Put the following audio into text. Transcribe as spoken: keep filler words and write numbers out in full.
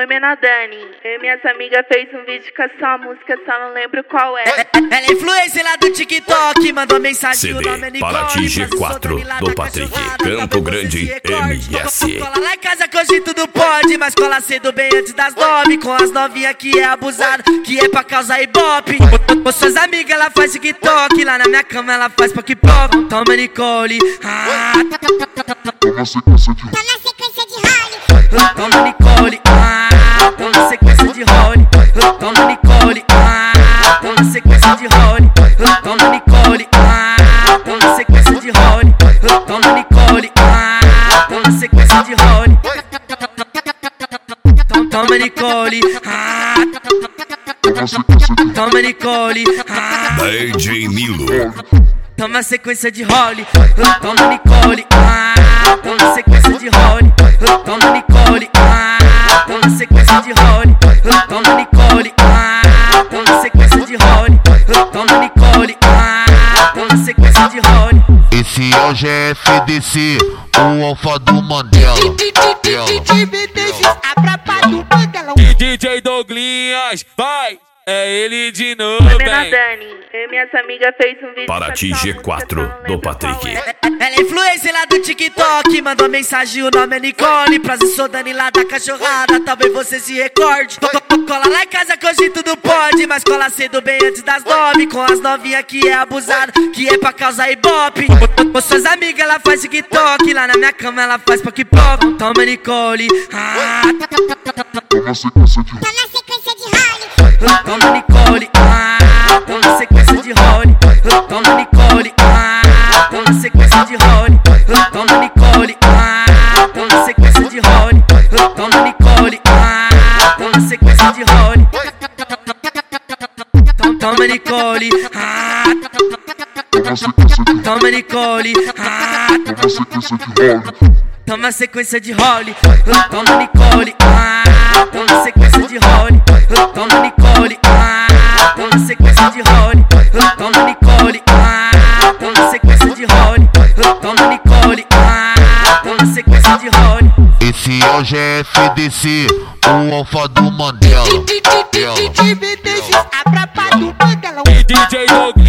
Oi, Mena Dani. Eu e minhas amigas fez um vídeo com essa música, só não lembro qual é. Ela é influencer lá do TikTok, mandou mensagem. C D Paraty G quatro do Patrick, Campo Grande, M S. Cola lá em casa que hoje tudo pode, mas cola cedo bem antes das nove. Com as novinhas que é abusado, que é pra causar ibope. Com suas amigas ela faz TikTok, lá na minha cama ela faz pop pop. Toma Nicole, ah, Tá na sequência de Toma Nicole, ah, toma sequência de role. Toma Nicole, ah, toma sequência de role. Toma Nicole, ah, toma sequência de role. Toma Nicole, ah, toma sequência de role. Toma Nicole, ah, toma Nicole, ah, D J Milo. toma sequência de role. Toma Nicole, ah, toma sequência de role. Toma Nicole, ah, toma sequência de role. Toma Nicole, ah, toma sequência de role. Toma Nicole, ah, toma sequência de role. Esse é o G F D C, o alfa do Mandela. D J Douglinhas, vai! É ele de novo, Oi, Mena bem. Dani. Eu e minhas amigas fez um vídeo Paraty com essa G música, quatro só não do lembro Patrick. qual é. Ela é influencer lá do TikTok, mandou mensagem, o nome é Nicole. Prazer, sou Dani lá da cachorrada, talvez você se recorde. Cola lá em casa que hoje tudo pode, mas cola cedo bem antes das nove. Com as novinhas que é abusado, que é pra causar ibope. Com suas amigas ela faz TikTok, lá na minha cama ela faz pop pop. Toma Nicole, ah, Tá na sequência de toma Nicole, ah, toma sequência de role. Toma Nicole, ah, toma sequência de role. Toma Nicole, ah, toma sequência de role. Toma Nicole, ah, toma sequência de role. Toma Nicole, ah, Tá na sequência de toma Nicole, ah, Tá na sequência de role. toma sequência de role. Toma Nicole, ah, toma sequência de role. Toma Nicole, ah, toma sequência de role. Toma Nicole, ah, toma sequência de role. Toma Nicole, ah, toma sequência de role. Esse é o G F D C, o alfa do Mandela. D J Douglinhas.